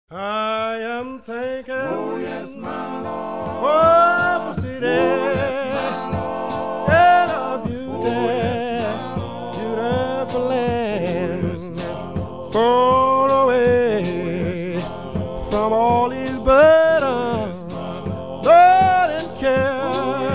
I am thinking, oh yes, my Lord, of a city, oh yes, my Lord, and a beauty, oh yes, my Lord, beautiful land, oh yes, my Lord, far away from all these burdens, Lord and care.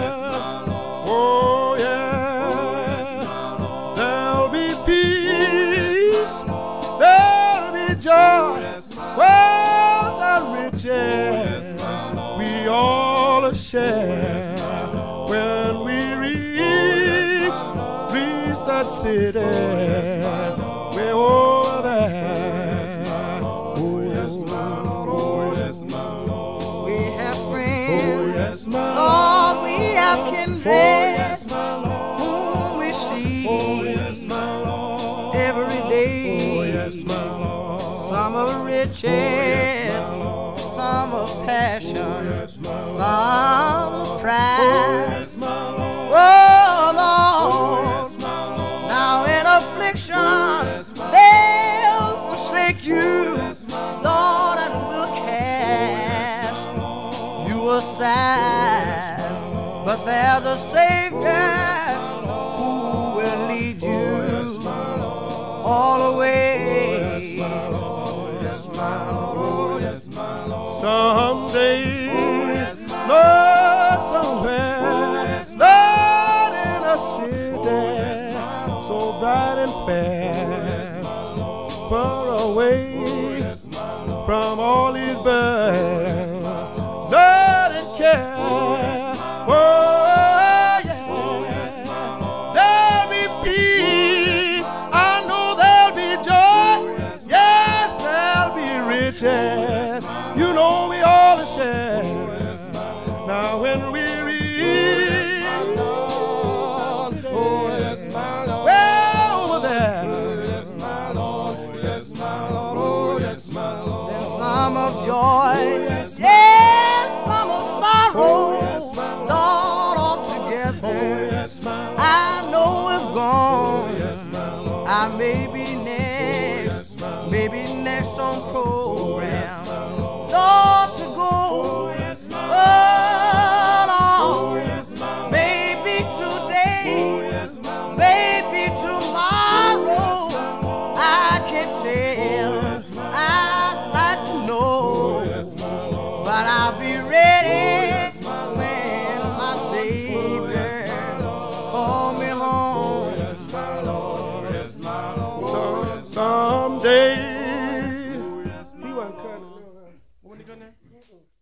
Oh yeah, there'll be peace, there'll be joy, well, the riches we all share when we reach that city. We're over there. Oh yes, my Lord. Oh yes, my Lord. We have friends. Oh yes, my Lord, we have Lord. kindred. Oh yes, my Lord. Whom we see Oh yes, my Lord. every day. Oh yes, my Lord. Some of riches, some of passion, some of pride. Oh Lord, now in affliction they'll forsake you, Lord, and will cast you aside. But there's a Savior who will lead you all the way. Someday, Lord, somewhere, Lord, in a city so bright and fair, far away from all these burdens, Lord, and care. Oh yeah, there'll be peace. I know there'll be joy. Yes, there'll be riches. You know we all share. Now when we reach, oh yes, my Lord, well over there, yes, my Lord, yes, my Lord, oh yes, my Lord. Then some of joy, yes, some of sorrow, Lord, all together. I know if gone, I may be next on program. Lord, to go, oh Lord, maybe today, maybe tomorrow, I can't tell, I'd like to know, but I'll be ready when my Savior call me home. Someday, he wasn't cutting. When he got there?